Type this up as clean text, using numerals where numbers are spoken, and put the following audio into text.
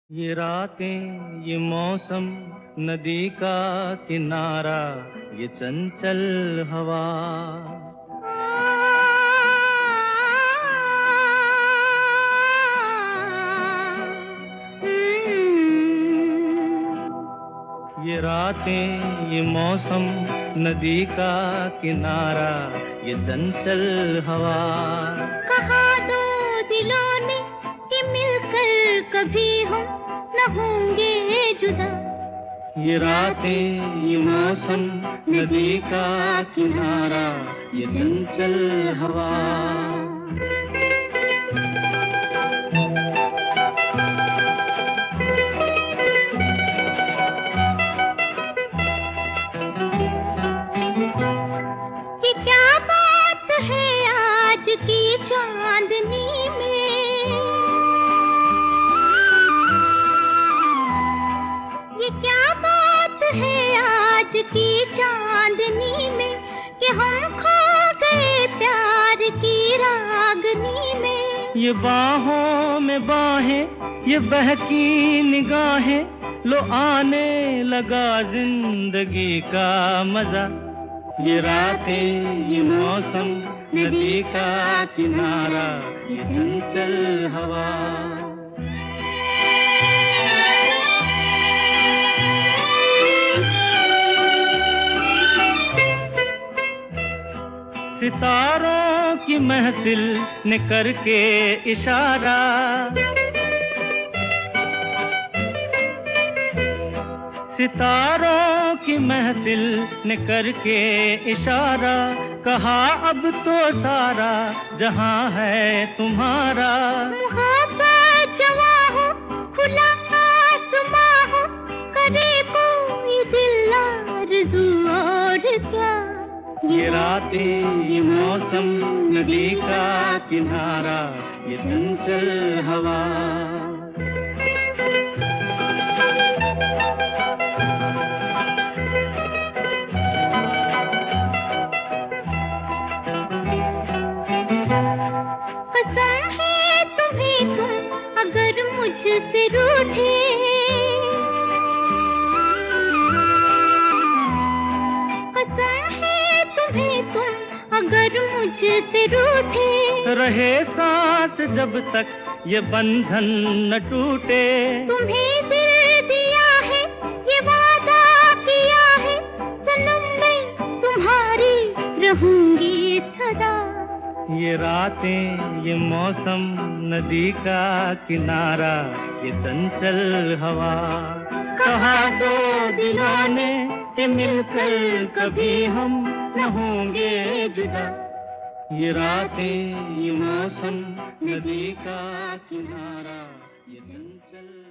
ये रातें, ये मौसम, नदी का किनारा, ये चंचल हवा। ये रातें, ये मौसम, नदी का किनारा, ये चंचल हवा। कहा दो दिलों ने कि मिलकर कभी हम न होंगे जुदा। ये रातें, ये मौसम, नदी का किनारा, ये चंचल हवा। ये क्या बात है आज की चांदनी में, ये क्या बात है आज की चांदनी में कि हम खो गए प्यार की रागनी में। ये बाहों में बाहें, ये बहकी निगाहें, लो आने लगा जिंदगी का मजा। ये रातें, ये मौसम, नदी का किनारा, ये चंचल हवा। सितारों की महफिल ने करके इशारा, सितारों की महफिल ने करके इशारा, कहा अब तो सारा जहां है तुम्हारा। मोहब्बत जवां हो, खुला आसमां हो, करे कोई दिल आरज़ू और क्या। ये रातें, ये मौसम, नदी का किनारा, ये चंचल हवा। कसम है तुम्हें तुम अगर मुझसे रूठे, कसम है तुम्हें तुम अगर मुझसे रूठे, रहे सांस जब तक ये बंधन न टूटे। तुम्हें दिल दिया है, ये वादा किया है, सनम मैं तुम्हारी रहूंगी सदा। ये रातें, ये मौसम, नदी का किनारा, ये चंचल हवा। कहा दो दिलों ने कि मिलकर कभी हम न होंगे जुदा। ये रातें, ये मौसम, नदी का किनारा, ये चंचल